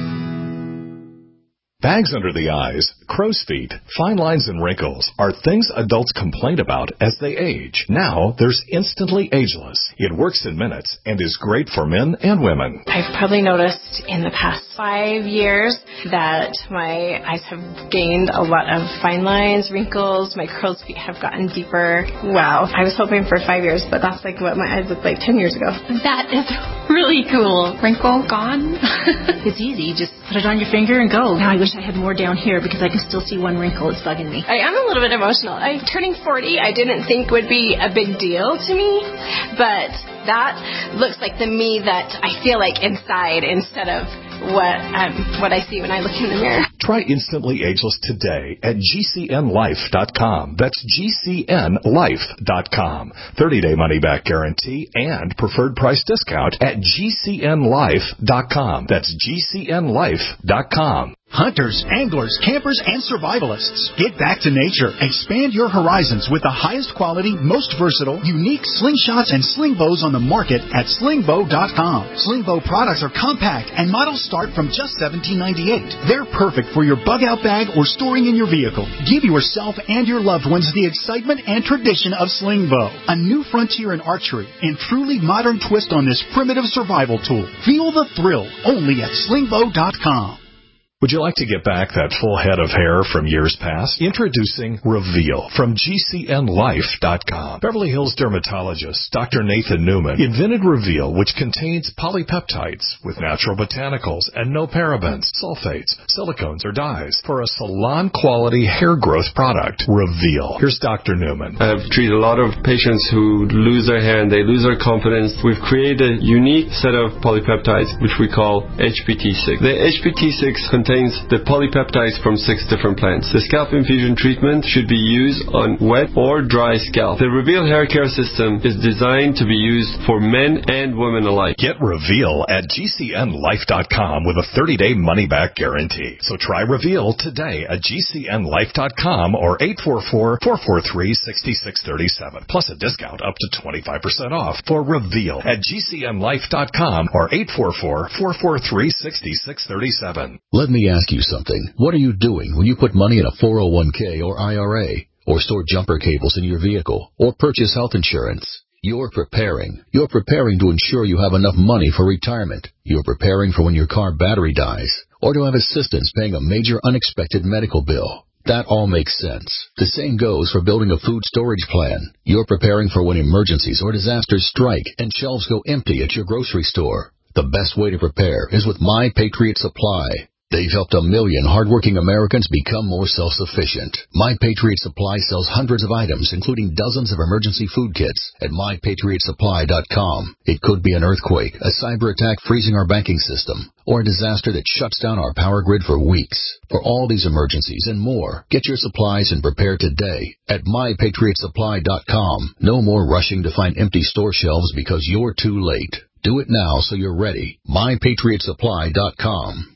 Bags under the eyes, crow's feet, fine lines and wrinkles are things adults complain about as they age. Now there's Instantly Ageless. It works in minutes and is great for men and women. I've probably noticed in the past five years that my eyes have gained a lot of fine lines, wrinkles, my crow's feet have gotten deeper. Wow. I was hoping for five years, but that's like what my eyes looked like ten years ago. That is really cool. Wrinkle gone. It's easy. Just put it on your finger and go. Now I wish I had more down here because I can still see one wrinkle. It's bugging me. I am a little bit emotional. I'm turning forty. I didn't think would be a big deal to me, but that looks like the me that I feel like inside instead of what um, what I see when I look in the mirror. Try Instantly Ageless today at G C N life dot com. That's G C N life dot com. thirty-day money-back guarantee and preferred price discount at G C N life dot com. That's G C N life dot com. Hunters, anglers, campers, and survivalists. Get back to nature. Expand your horizons with the highest quality, most versatile, unique slingshots and sling bows on the market at sling bow dot com. Sling bow products are compact and models start from just seventeen ninety-eight. They're perfect for your bug out bag or storing in your vehicle. Give yourself and your loved ones the excitement and tradition of sling bow, a new frontier in archery and truly modern twist on this primitive survival tool. Feel the thrill only at sling bow dot com. Would you like to get back that full head of hair from years past? Introducing Reveal from G C N life dot com. Beverly Hills dermatologist Doctor Nathan Newman invented Reveal, which contains polypeptides with natural botanicals and no parabens, sulfates, silicones, or dyes for a salon-quality hair growth product. Reveal. Here's Doctor Newman. I've treated a lot of patients who lose their hair and they lose their confidence. We've created a unique set of polypeptides, which we call H P T six. The H P T six contains contains the polypeptides from six different plants. The scalp infusion treatment should be used on wet or dry scalp. The Reveal hair care system is designed to be used for men and women alike. Get Reveal at G C N life dot com with a thirty-day money-back guarantee. So try Reveal today at G C N life dot com or eight four four, four four three, six six three seven, plus a discount up to twenty-five percent off for Reveal at G C N life dot com or eight four four, four four three, six six three seven. Let me ask you something. What are you doing when you put money in a four oh one k or I R A, or store jumper cables in your vehicle, or purchase health insurance? You're preparing. You're preparing to ensure you have enough money for retirement. You're preparing for when your car battery dies, or to have assistance paying a major unexpected medical bill. That all makes sense. The same goes for building a food storage plan. You're preparing for when emergencies or disasters strike and shelves go empty at your grocery store. The best way to prepare is with My Patriot Supply. They've helped a million hardworking Americans become more self-sufficient. My Patriot Supply sells hundreds of items, including dozens of emergency food kits at my patriot supply dot com. It could be an earthquake, a cyber attack freezing our banking system, or a disaster that shuts down our power grid for weeks. For all these emergencies and more, get your supplies and prepare today at my patriot supply dot com. No more rushing to find empty store shelves because you're too late. Do it now so you're ready. my patriot supply dot com.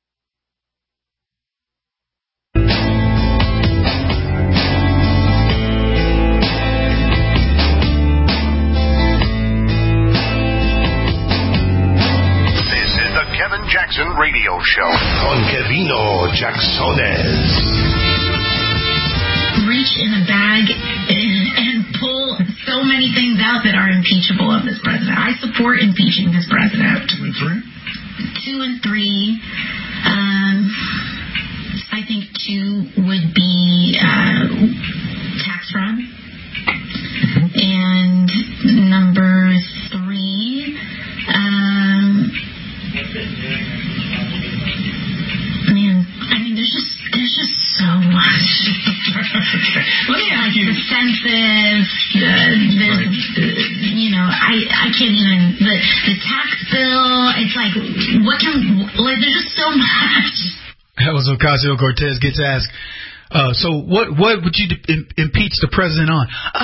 Kevin Jackson Radio Show con Kevino Jacksones. Reach in a bag and, and pull so many things out that are impeachable of this president. I support impeaching this president. Two and three? Two and three. Um, I think two would be uh, tax fraud. Mm-hmm. And number three, um, Man, I mean, there's just there's just so much. Let me ask you. The census, the, the, the you know, I I can't even the the tax bill. It's like what can like there's just so much. That was Ocasio-Cortez gets asked. Uh, so what what would you de- impeach the president on? Uh,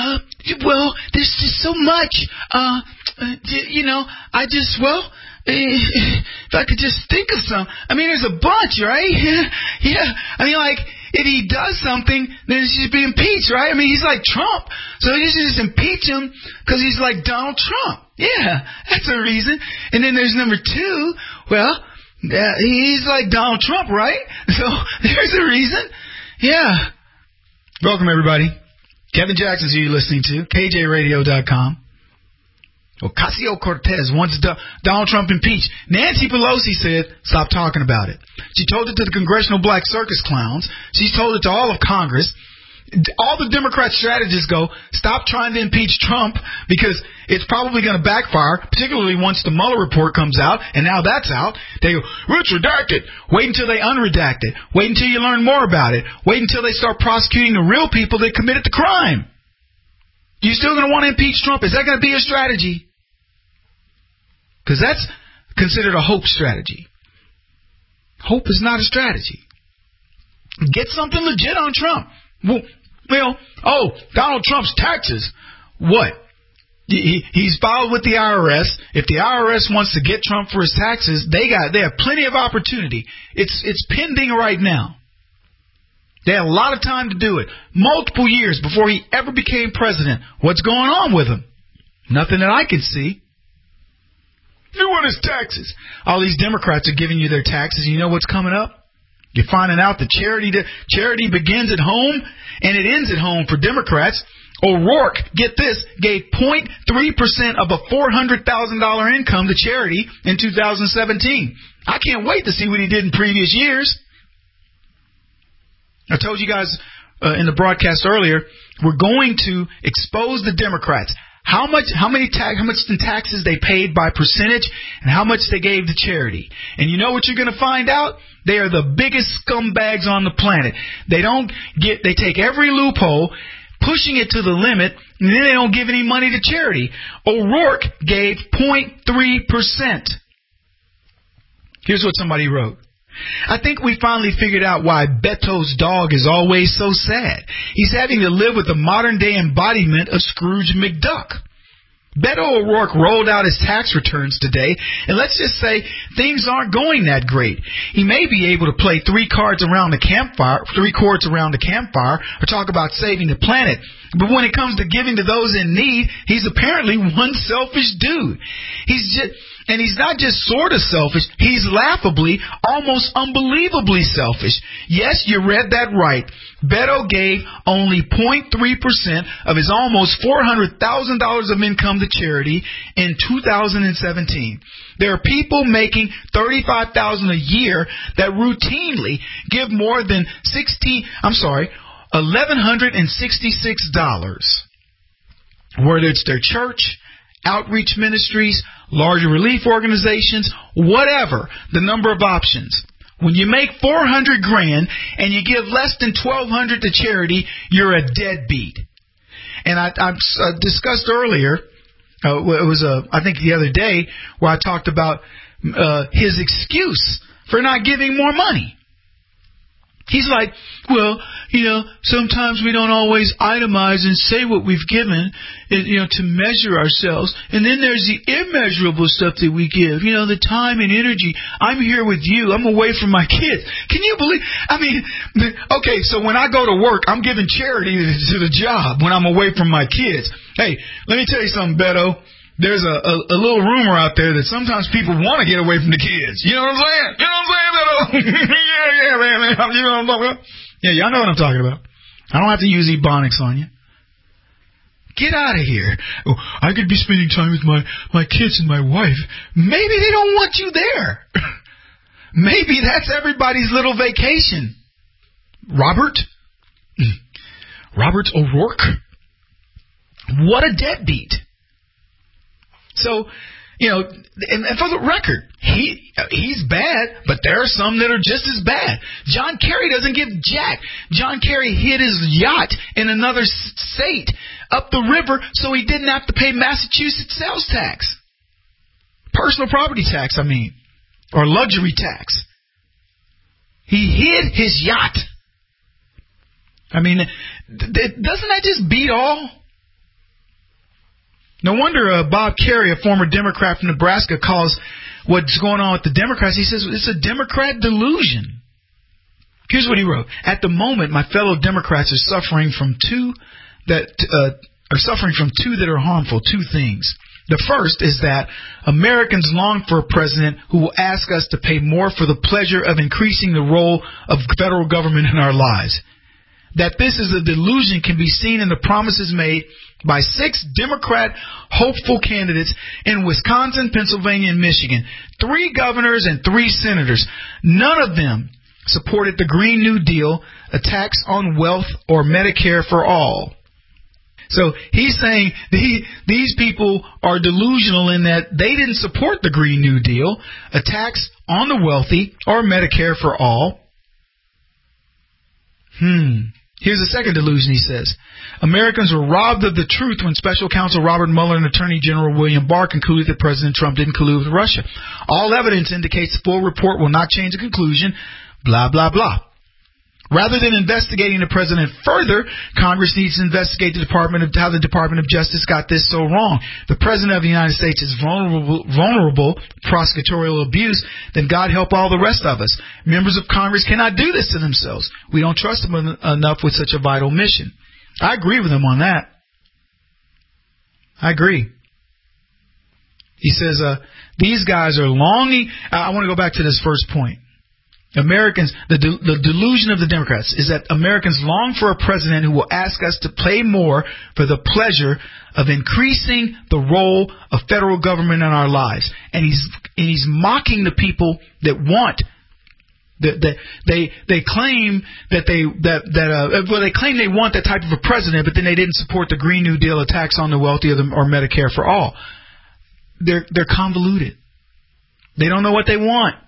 well, there's just so much. Uh, uh you know, I just, well, if I could just think of some. I mean, there's a bunch, right? Yeah. I mean, like, if he does something, then he should be impeached, right? I mean, he's like Trump. So you should just impeach him because he's like Donald Trump. Yeah, that's a reason. And then there's number two. Well, uh, he's like Donald Trump, right? So there's a reason. Yeah. Welcome, everybody. Kevin Jackson's who you're listening to. K J radio dot com. Ocasio-Cortez wants Do- Donald Trump impeached. Nancy Pelosi said, stop talking about it. She told it to the Congressional Black Circus Clowns. She's told it to all of Congress. All the Democrat strategists go, stop trying to impeach Trump because it's probably going to backfire, particularly once the Mueller report comes out, and now that's out. They go, it's redacted. Wait until they unredact it. Wait until you learn more about it. Wait until they start prosecuting the real people that committed the crime. You still going to want to impeach Trump? Is that going to be your strategy? Because that's considered a hope strategy. Hope is not a strategy. Get something legit on Trump. Well, well oh, Donald Trump's taxes. What? He, he's filed with the I R S. If the I R S wants to get Trump for his taxes, they got they have plenty of opportunity. It's it's pending right now. They had a lot of time to do it. Multiple years before he ever became president. What's going on with him? Nothing that I can see. You want his taxes. All these Democrats are giving you their taxes. You know what's coming up? You're finding out that charity to, charity begins at home and it ends at home for Democrats. O'Rourke, get this, gave zero point three percent of a four hundred thousand dollars income to charity in two thousand seventeen. I can't wait to see what he did in previous years. I told you guys uh, in the broadcast earlier, we're going to expose the Democrats. How much, how many tax, how much in taxes they paid by percentage, and how much they gave to charity. And you know what you're going to find out? They are the biggest scumbags on the planet. They don't get, they take every loophole, pushing it to the limit, and then they don't give any money to charity. O'Rourke gave zero point three percent. Here's what somebody wrote. I think we finally figured out why Beto's dog is always so sad. He's having to live with the modern-day embodiment of Scrooge McDuck. Beto O'Rourke rolled out his tax returns today, and let's just say things aren't going that great. He may be able to play three cards around the campfire, three chords around the campfire, or talk about saving the planet. But when it comes to giving to those in need, he's apparently one selfish dude. He's just... And he's not just sort of selfish, he's laughably, almost unbelievably selfish. Yes, you read that right. Beto gave only zero point three percent of his almost four hundred thousand dollars of income to charity in two thousand seventeen. There are people making thirty-five thousand dollars a year that routinely give more than sixteen, I'm sorry, one thousand one hundred sixty-six dollars. Whether it's their church, outreach ministries, larger relief organizations, whatever the number of options. When you make four hundred grand and you give less than twelve hundred to charity, you're a deadbeat. And I, I uh, discussed earlier, uh, it was uh, I think the other day, where I talked about uh, his excuse for not giving more money. He's like, well, you know, sometimes we don't always itemize and say what we've given, you know, to measure ourselves. And then there's the immeasurable stuff that we give, you know, the time and energy. I'm here with you. I'm away from my kids. Can you believe? I mean, okay, so when I go to work, I'm giving charity to the job when I'm away from my kids. Hey, let me tell you something, Beto. There's a, a, a little rumor out there that sometimes people want to get away from the kids. You know what I'm saying? You know what I'm saying, Beto? yeah, yeah, man, man. You know what I'm talking about? Yeah, y'all know what I'm talking about. I don't have to use Ebonics on you. Get out of here. Oh, I could be spending time with my, my kids and my wife. Maybe they don't want you there. Maybe that's everybody's little vacation. Robert? Robert O'Rourke? What a deadbeat. So, you know, and, and for the record, he he's bad, but there are some that are just as bad. John Kerry doesn't give jack. John Kerry hid his yacht in another state up the river so he didn't have to pay Massachusetts sales tax. Personal property tax, I mean. Or luxury tax. He hid his yacht. I mean, th- th- doesn't that just beat all? No wonder uh, Bob Kerrey, a former Democrat from Nebraska, calls what's going on with the Democrats. He says it's a Democrat delusion. Here's what he wrote. At the moment, my fellow Democrats are suffering from two that uh, are suffering from two that are harmful, two things. The first is that Americans long for a president who will ask us to pay more for the pleasure of increasing the role of federal government in our lives. That this is a delusion can be seen in the promises made by six Democrat hopeful candidates in Wisconsin, Pennsylvania, and Michigan. Three governors and three senators. None of them supported the Green New Deal, a tax on wealth, or Medicare for all. So he's saying the, these people are delusional in that they didn't support the Green New Deal, a tax on the wealthy, or Medicare for all. Hmm. Here's a second delusion, he says. Americans were robbed of the truth when Special Counsel Robert Mueller and Attorney General William Barr concluded that President Trump didn't collude with Russia. All evidence indicates the full report will not change the conclusion, blah, blah, blah. Rather than investigating the president further, Congress needs to investigate the Department of how the Department of Justice got this so wrong. The President of the United States is vulnerable, vulnerable to prosecutorial abuse, then God help all the rest of us. Members of Congress cannot do this to themselves. We don't trust them enough with such a vital mission. I agree with him on that. I agree. He says, uh, these guys are longing. I want to go back to this first point. Americans, the, de- the delusion of the Democrats is that Americans long for a president who will ask us to pay more for the pleasure of increasing the role of federal government in our lives. And he's and he's mocking the people that want that, that they they claim that they that that uh, well they claim they want that type of a president, but then they didn't support the Green New Deal, a tax on the wealthy, or, the, or Medicare for all. They're they're convoluted. They don't know what they want.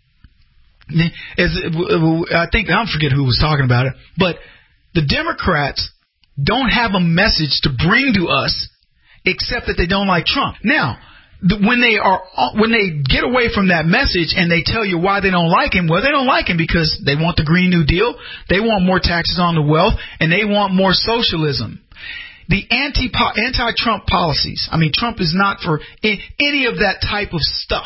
As, I think, I forget who was talking about it, but the Democrats don't have a message to bring to us except that they don't like Trump. Now, when they are when they get away from that message and they tell you why they don't like him, well, they don't like him because they want the Green New Deal, they want more taxes on the wealth, and they want more socialism. The anti anti-Trump policies, I mean, Trump is not for any of that type of stuff.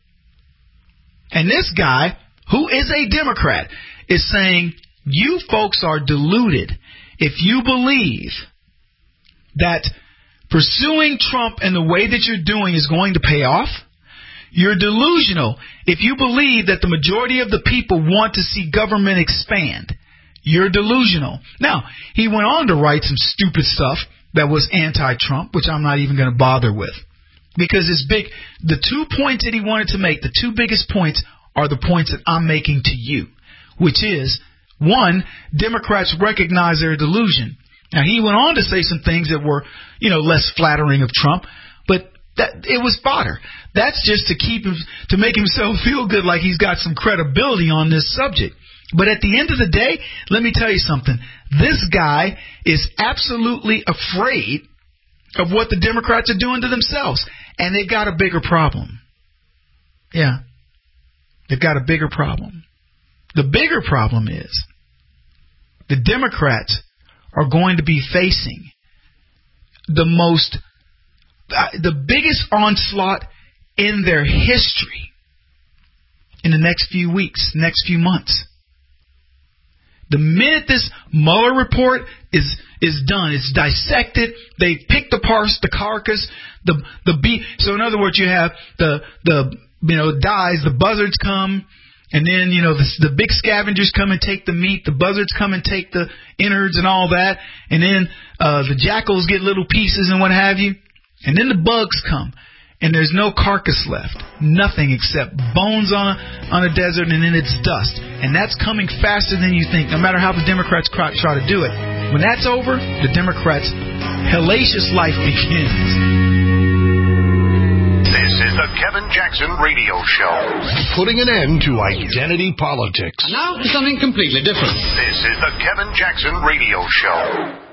And this guy, who is a Democrat, is saying, you folks are deluded if you believe that pursuing Trump in the way that you're doing is going to pay off. You're delusional if you believe that the majority of the people want to see government expand. You're delusional. Now, he went on to write some stupid stuff that was anti-Trump, which I'm not even going to bother with. Because it's big. The two points that he wanted to make, the two biggest points, are the points that I'm making to you, which is, one, Democrats recognize their delusion. Now, he went on to say some things that were, you know, less flattering of Trump, but that it was fodder. That's just to keep him, to make himself feel good like he's got some credibility on this subject. But at the end of the day, let me tell you something. This guy is absolutely afraid of what the Democrats are doing to themselves, and they've got a bigger problem. Yeah. They've got a bigger problem. The bigger problem is the Democrats are going to be facing the most, uh, the biggest onslaught in their history in the next few weeks, next few months. The minute this Mueller report is is done, it's dissected, they picked apart the carcass, the the beef. So in other words, you have the the you know, dies, the buzzards come, and then, you know, the, the big scavengers come and take the meat, the buzzards come and take the innards and all that, and then uh, the jackals get little pieces and what have you, and then the bugs come, and there's no carcass left, nothing except bones on a, on a desert, and then it's dust, and that's coming faster than you think, no matter how the Democrats try to do it. When that's over, the Democrats' hellacious life begins. This is the Kevin Jackson Radio Show. Putting an end to identity politics. And now to something completely different. This is the Kevin Jackson Radio Show.